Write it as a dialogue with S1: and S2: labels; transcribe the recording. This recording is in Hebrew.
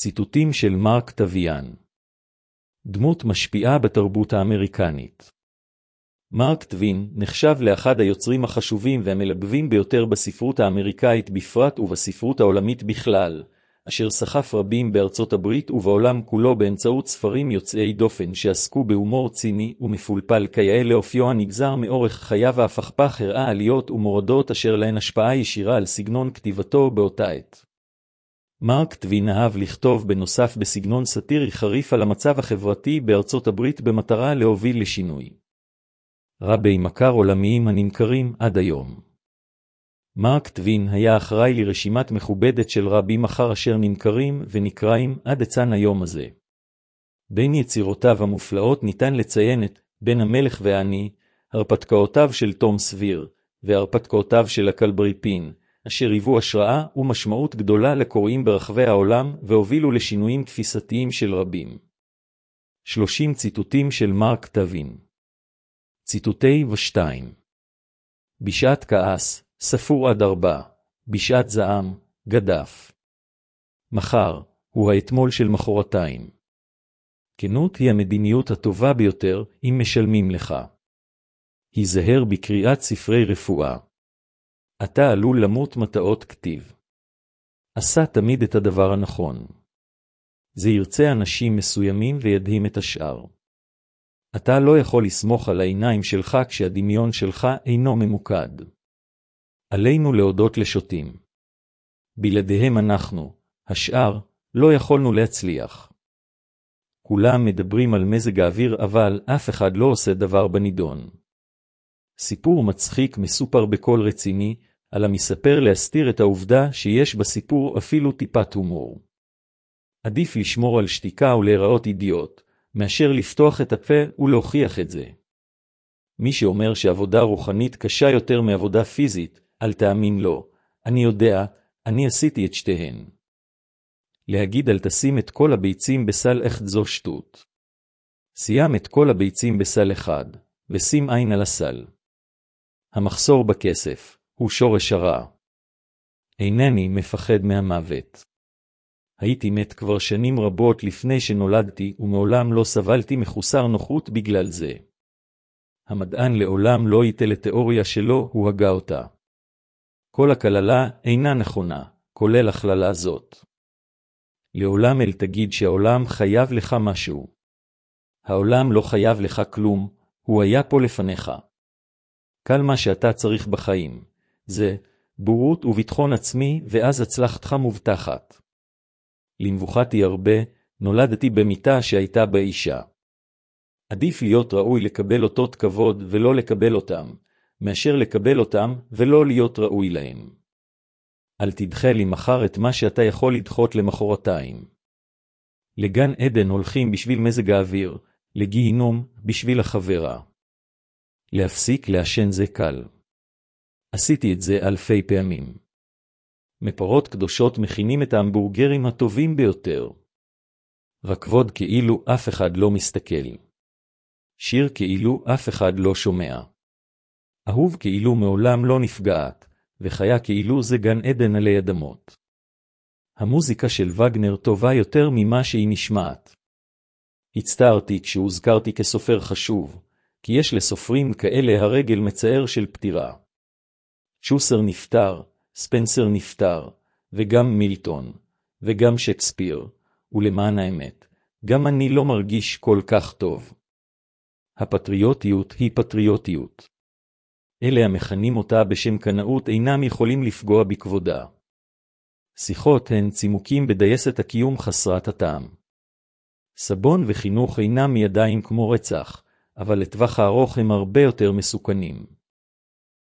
S1: ציטוטים של מרק טוויאן. דמות משפיעה בתרבות האמריקנית. מרק טוויין נחשב לאחד היוצרים החשובים והמלבבים ביותר בספרות האמריקאית בפרט ובספרות העולמית בכלל, אשר סחף רבים בארצות הברית ובעולם כולו באמצעות ספרים יוצאי דופן שעסקו בהומור ציני ומפולפל כיאה לאופיו הנגזר מאורך חייו והפכפך הראה עליות ומורדות אשר להן השפעה ישירה על סגנון כתיבתו באותה עת. מרק טוויין אהב לכתוב בנוסף בסגנון סאטירי חריף על המצב החברתי בארצות הברית במטרה להוביל לשינוי. רבי מכר עולמיים הנמכרים עד היום. מרק טוויין היה אחראי לרשימת מכובדת של רבי מכר אשר נמכרים ונקראים עד אצן היום הזה. בין יצירותיו המופלאות ניתן לציין את בן המלך והעני, הרפתקאותיו של תום סביר, והרפתקאותיו של הקלברי פין, אשר היוו השראה ומשמעות גדולה לקוראים ברחבי העולם והובילו לשינויים תפיסתיים של רבים. 30 ציטוטים של מרק טוויין. ציטוטי ושתיים. בשעת כעס, ספור עד 4, בשעת זעם, גדף. מחר, הוא האתמול של מחרתיים. כנות היא המדיניות הטובה ביותר אם משלמים לך. היזהר בקריאת ספרי רפואה. אתה עלול למות מטעות כתיב. עשה תמיד את הדבר הנכון. זה ירצה אנשים מסוימים וידהים את השאר. אתה לא יכול לסמוך על העיניים שלך כשהדמיון שלך אינו ממוקד. עלינו להודות לשוטים. בלעדיהם אנחנו, השאר, לא יכולנו להצליח. כולם מדברים על מזג האוויר אבל אף אחד לא עושה דבר בנידון. סיפור מצחיק מסופר בקול רציני, על המספר להסתיר את העובדה שיש בסיפור אפילו טיפת הומור. עדיף לשמור על שתיקה ולהיראות אידיוט, מאשר לפתוח את הפה ולהוכיח את זה. מי שאומר שעבודה רוחנית קשה יותר מעבודה פיזית, אל תאמין לו, אני יודע, אני עשיתי את שתיהן. להגיד אל תשים את כל הביצים בסל אחד זו שטות. סיים את כל הביצים בסל אחד, ושים עין על הסל. המחסור בכסף הוא שורש הרע. אינני מפחד מהמוות. הייתי מת כבר שנים רבות לפני שנולדתי ומעולם לא סבלתי מחוסר נוחות בגלל זה. המדען לעולם לא ייתן לתיאוריה שלו, הוא הגה אותה. כל הכללה אינה נכונה, כולל הכללה זאת. לעולם אל תגיד שהעולם חייב לך משהו. העולם לא חייב לך כלום, הוא היה פה לפניך. כל מה שאתה צריך בחיים, זה בורות וביטחון עצמי ואז הצלחתך מובטחת. למבוכתי הרבה, נולדתי במיטה שהייתה באישה. עדיף להיות ראוי לקבל אותות כבוד ולא לקבל אותם, מאשר לקבל אותם ולא להיות ראוי להם. אל תדחה לי מחר את מה שאתה יכול לדחות למחרתיים. לגן עדן הולכים בשביל מזג האוויר, לגיהינום בשביל החברה. להפסיק לעשן זה קל. עשיתי את זה אלפי פעמים. מפרות קדושות מכינים את ההמבורגרים הטובים ביותר. רקבוד כאילו אף אחד לא מסתכל. שיר כאילו אף אחד לא שומע. אהוב כאילו מעולם לא נפגעת, וחיה כאילו זה גן עדן עלי אדמות. המוזיקה של וגנר טובה יותר ממה שהיא נשמעת. הצטערתי כשהוזכרתי כסופר חשוב, כי יש לסופרים כאלה הרגל מצער של פטירה. שוסר נפטר, ספנסר נפטר, וגם מילטון, וגם שקספיר, ולמען האמת, גם אני לא מרגיש כל כך טוב. הפטריוטיות היא פטריוטיות. אלה המכנים אותה בשם קנאות אינם יכולים לפגוע בכבודה. שיחות הן צימוקים בדייסת הקיום חסרת הטעם. סבון וחינוך אינם ידיים כמו רצח, אבל לטווח הארוך הם הרבה יותר מסוכנים.